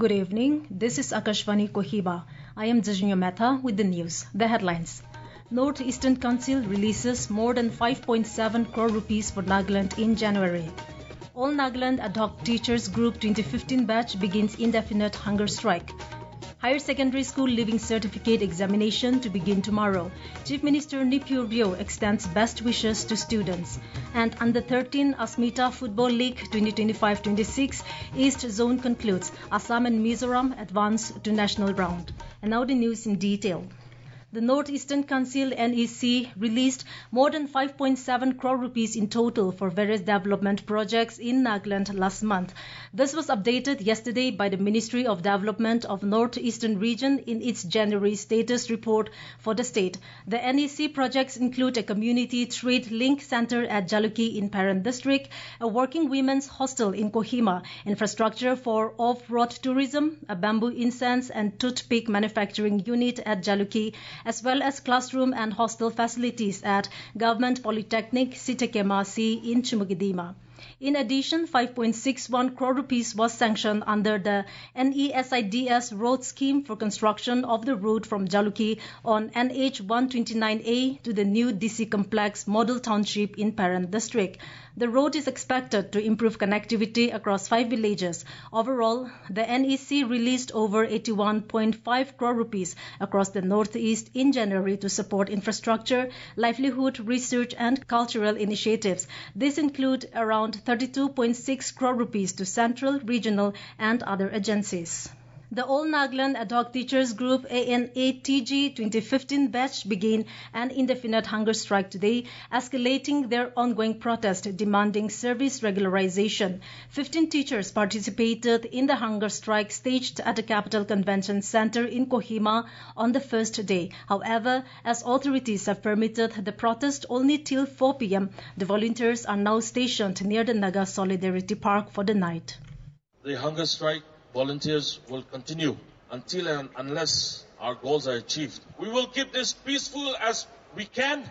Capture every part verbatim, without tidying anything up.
Good evening. This is Akashvani Kohima. I am Jajunyo Mehta with the news. The headlines. North Eastern Council releases more than five point seven crore rupees for Nagaland in January. All Nagaland Ad Hoc Teachers Group twenty fifteen batch begins indefinite hunger strike. Higher Secondary School Living Certificate examination to begin tomorrow. Chief Minister Nipio Rio extends best wishes to students. And Under thirteen Asmita Football League twenty twenty-five twenty-six East Zone concludes. Assam and Mizoram advance to national round. And now the news in detail. The North Eastern Council N E C released more than five point seven crore rupees in total for various development projects in Nagaland last month. This was updated yesterday by the Ministry of Development of North Eastern Region in its January status report for the state. The N E C projects include a community trade link center at Jaluki in Paran district, a working women's hostel in Kohima, infrastructure for off-road tourism, a bamboo incense and toothpick manufacturing unit at Jaluki, as well as classroom and hostel facilities at Government Polytechnic Sitakema C in Chumugidima. In addition, five point six one crore rupees was sanctioned under the N E S I D S road scheme for construction of the route from Jaluki on N H one twenty-nine A to the new D C complex model township in Paran district. The road is expected to improve connectivity across five villages. Overall, the N E C released over eighty-one point five crore rupees across the Northeast in January to support infrastructure, livelihood, research and cultural initiatives. These include around thirty-two point six crore rupees to central, regional and other agencies. The All Nagaland Ad Hoc Teachers Group A N A T G twenty fifteen batch began an indefinite hunger strike today, escalating their ongoing protest demanding service regularization. Fifteen teachers participated in the hunger strike staged at the Capital Convention Center in Kohima on the first day. However, as authorities have permitted the protest only till four p m, the volunteers are now stationed near the Naga Solidarity Park for the night. The hunger strike volunteers will continue until and unless our goals are achieved. We will keep this peaceful as we can.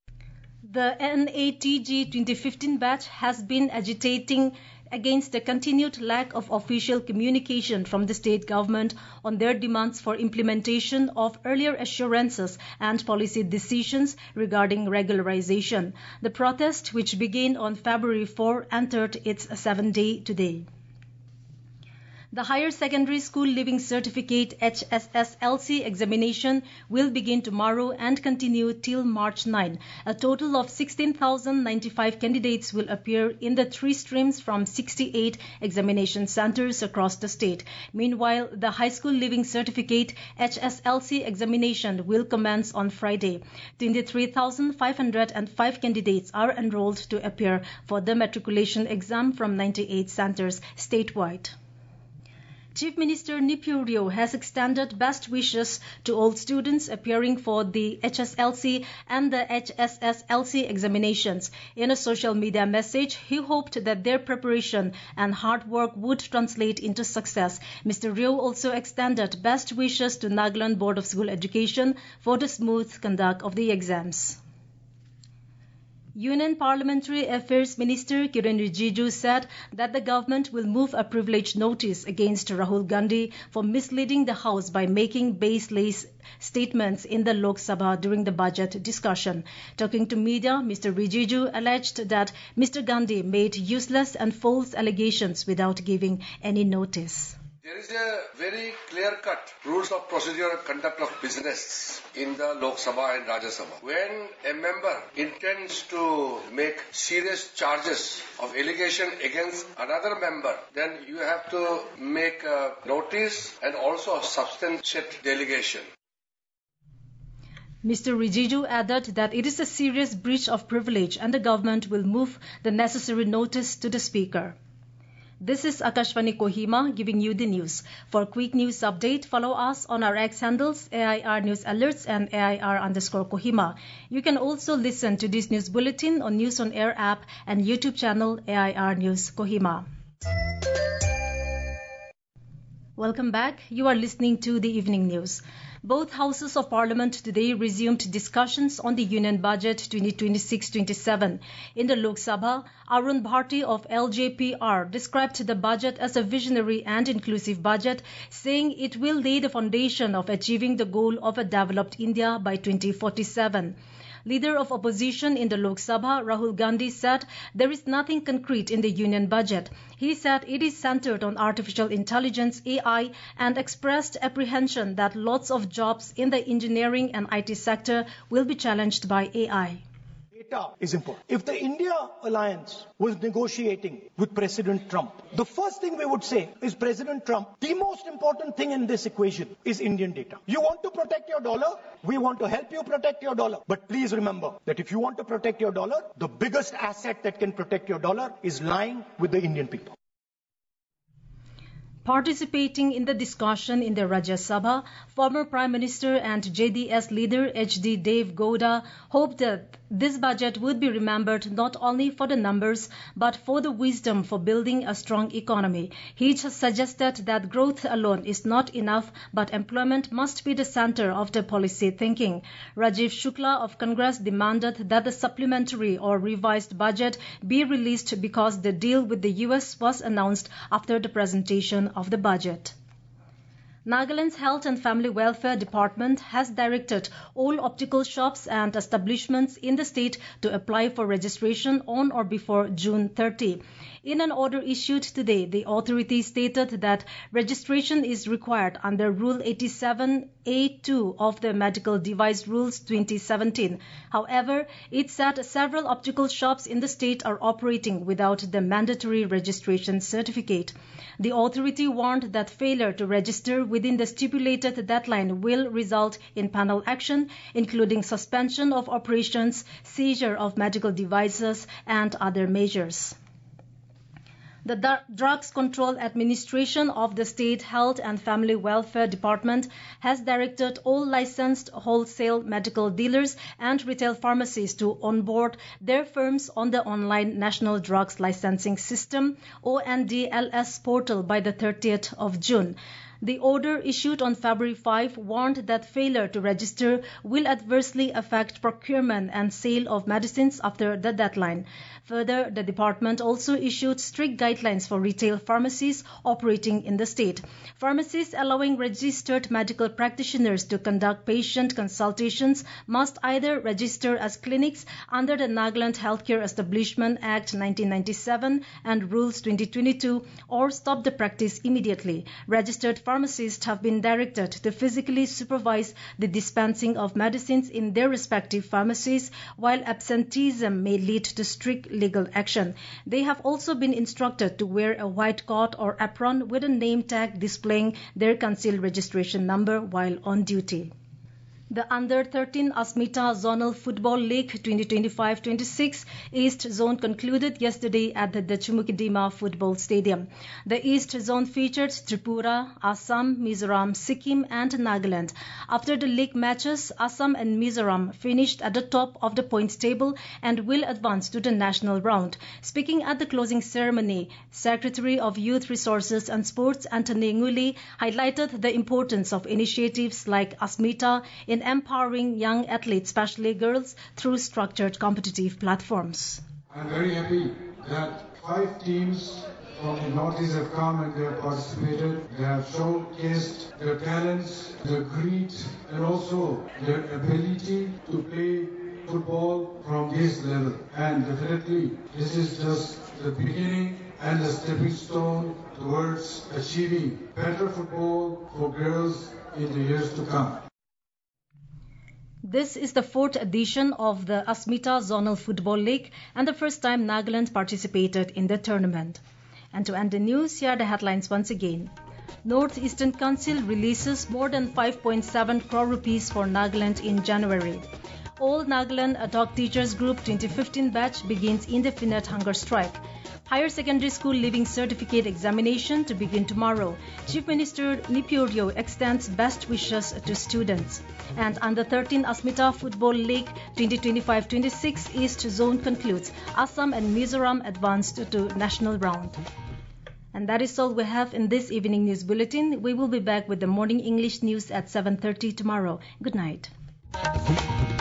The N A T G twenty fifteen batch has been agitating against the continued lack of official communication from the state government on their demands for implementation of earlier assurances and policy decisions regarding regularization. The protest, which began on February fourth, entered its seventh day today. The Higher Secondary School Living Certificate H S S L C examination will begin tomorrow and continue till March ninth. A total of sixteen thousand ninety-five candidates will appear in the three streams from sixty-eight examination centers across the state. Meanwhile, the High School Living Certificate H S L C examination will commence on Friday. twenty-three thousand five hundred five candidates are enrolled to appear for the matriculation exam from ninety-eight centers statewide. Chief Minister Nipio Rio has extended best wishes to all students appearing for the H S L C and the H S S L C examinations. In a social media message, he hoped that their preparation and hard work would translate into success. Mister Rio also extended best wishes to Nagaland Board of School Education for the smooth conduct of the exams. Union Parliamentary Affairs Minister Kiren Rijiju said that the government will move a privilege notice against Rahul Gandhi for misleading the House by making baseless statements in the Lok Sabha during the budget discussion. Talking to media, Mister Rijiju alleged that Mister Gandhi made useless and false allegations without giving any notice. There is a very clear-cut rules of procedure and conduct of business in the Lok Sabha and Rajya Sabha. When a member intends to make serious charges of allegation against another member, then you have to make a notice and also substantiate the allegation. Mister Rijiju added that it is a serious breach of privilege and the government will move the necessary notice to the Speaker. This is Akashvani Kohima giving you the news. For quick news update, follow us on our X handles, A I R News Alerts and A I R underscore Kohima. You can also listen to this news bulletin on News on Air app and YouTube channel A I R News Kohima. Welcome back. You are listening to the evening news. Both houses of parliament today resumed discussions on the union budget twenty twenty-six twenty-seven. In the Lok Sabha, Arun Bharti of L J P R described the budget as a visionary and inclusive budget, saying it will lay the foundation of achieving the goal of a developed India by twenty forty-seven. Leader of opposition in the Lok Sabha, Rahul Gandhi, said there is nothing concrete in the union budget. He said it is centered on artificial intelligence, A I, and expressed apprehension that lots of jobs in the engineering and I T sector will be challenged by A I. Data is important. If the India alliance was negotiating with President Trump, the first thing we would say is, President Trump, the most important thing in this equation is Indian data. You want to protect your dollar? We want to help you protect your dollar. But please remember that if you want to protect your dollar, the biggest asset that can protect your dollar is lying with the Indian people. Participating in the discussion in the Rajya Sabha, former Prime Minister and J D S leader H D Deve Gowda hoped that this budget would be remembered not only for the numbers but for the wisdom for building a strong economy. He suggested that growth alone is not enough, but employment must be the center of the policy thinking. Rajiv Shukla of Congress demanded that the supplementary or revised budget be released because the deal with the U S was announced after the presentation of the budget. Nagaland's Health and Family Welfare Department has directed all optical shops and establishments in the state to apply for registration on or before June thirtieth. In an order issued today, the authority stated that registration is required under Rule eighty-seven A two of the Medical Device Rules twenty seventeen. However, it said several optical shops in the state are operating without the mandatory registration certificate. The authority warned that failure to register within the stipulated deadline will result in penal action, including suspension of operations, seizure of medical devices, and other measures. The Drugs Control Administration of the State Health and Family Welfare Department has directed all licensed wholesale medical dealers and retail pharmacies to onboard their firms on the online National Drugs Licensing System O N D L S portal by the thirtieth of June. The order issued on February fifth warned that failure to register will adversely affect procurement and sale of medicines after the deadline. Further, the department also issued strict guidelines for retail pharmacies operating in the state. Pharmacies allowing registered medical practitioners to conduct patient consultations must either register as clinics under the Nagaland Healthcare Establishment Act nineteen ninety-seven and Rules twenty twenty-two or stop the practice immediately. Registered pharmacists have been directed to physically supervise the dispensing of medicines in their respective pharmacies, while absenteeism may lead to strict legal action. They have also been instructed to wear a white coat or apron with a name tag displaying their concealed registration number while on duty. The under thirteen Asmita Zonal Football League twenty twenty-five twenty-six East Zone concluded yesterday at the Dachumukdima Football Stadium. The East Zone featured Tripura, Assam, Mizoram, Sikkim and Nagaland. After the league matches, Assam and Mizoram finished at the top of the points table and will advance to the national round. Speaking at the closing ceremony, Secretary of Youth Resources and Sports Anthony Nguli highlighted the importance of initiatives like Asmita in empowering young athletes, especially girls, through structured competitive platforms. I'm very happy that five teams from the Northeast have come and they have participated. They have showcased their talents, their grit, and also their ability to play football from this level. And definitely, this is just the beginning and the stepping stone towards achieving better football for girls in the years to come. This is the fourth edition of the Asmita Zonal Football League and the first time Nagaland participated in the tournament. And to end the news, here are the headlines once again. North Eastern Council releases more than five point seven crore rupees for Nagaland in January. All Nagaland Ad hoc Teachers Group twenty fifteen batch begins indefinite hunger strike. Higher Secondary School Leaving Certificate examination to begin tomorrow. Chief Minister Nipuryo extends best wishes to students. And under thirteen Asmita Football League twenty twenty-five twenty-six East Zone concludes. Assam and Mizoram advanced to national round. And that is all we have in this evening news bulletin. We will be back with the morning English news at seven thirty tomorrow. Good night.